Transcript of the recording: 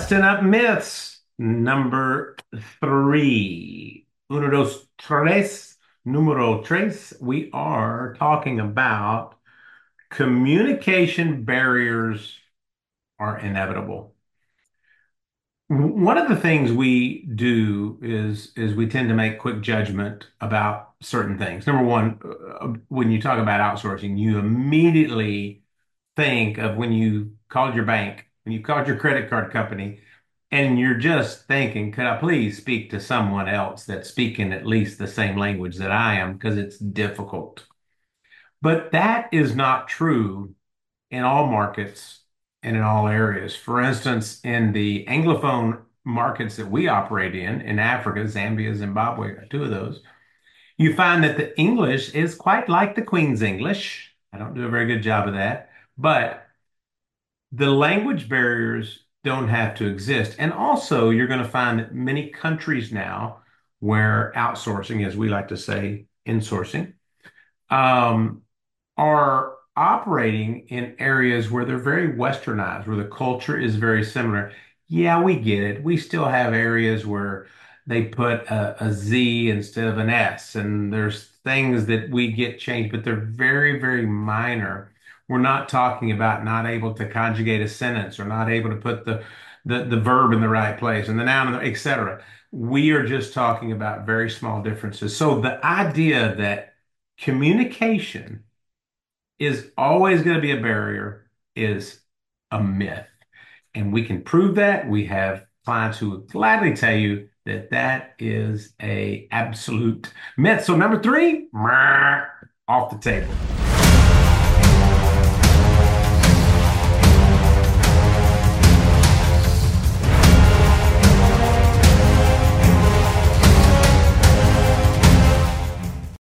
Busting up myths, number three. Uno, dos, tres, número tres. We are talking about communication barriers are inevitable. One of the things we do is we tend to make quick judgment about certain things. Number one, when you talk about outsourcing, you immediately think of when you called your bank, when you called your credit card company, and you're just thinking, could I please speak to someone else that's speaking at least the same language that I am? Because it's difficult. But that is not true in all markets and in all areas. For instance, in the Anglophone markets that we operate in Africa, Zambia, Zimbabwe, two of those, you find that the English is quite like the Queen's English. I don't do a very good job of that, but the language barriers don't have to exist. And also, you're going to find that many countries now where outsourcing, as we like to say, insourcing, um, are operating in areas where they're very westernized, where the culture is very similar. Yeah, we get it. We still have areas where they put a Z instead of an S, and there's things that we get changed, but they're very, very minor. We're not talking about not able to conjugate a sentence or not able to put the verb in the right place and the noun, etc. We are just talking about very small differences. So the idea that communication is always going to be a barrier is a myth. And we can prove that. We have clients who would gladly tell you that that is a absolute myth. So number three, off the table.